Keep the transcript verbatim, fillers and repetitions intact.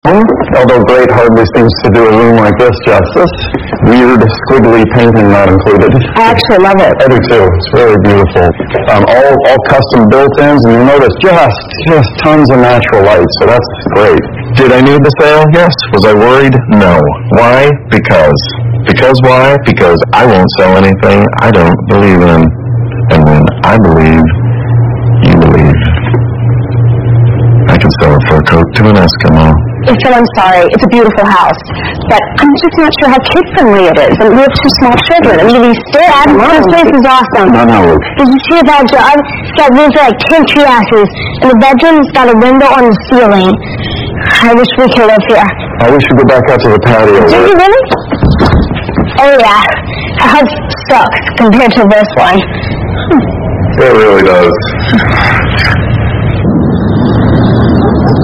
Although great hardly seems to do a room like this justice. Weird, squiggly painting not included. I actually love it. I do too. It's very beautiful. Um, all all custom built-ins, and you'll notice just just tons of natural light. So that's great. Did I need the sale? Yes. Was I worried? No. Why? Because. Because why? Because I won't sell anything I don't believe in. And when I believe, you believe. I can sell a fur coat to an Eskimo. Phil, I'm sorry. It's a beautiful house. But I'm just not sure how kid-friendly it is. And we have two small children. I mean, we stare at it. This place is awesome. No, no. Did you see about John? It's got rooms for like ten tree houses. And the bedroom's got a window on the ceiling. I wish we could live here. I wish we could go back out to the patio. Do you really? Oh, yeah. Our house sucks compared to this one. It really does.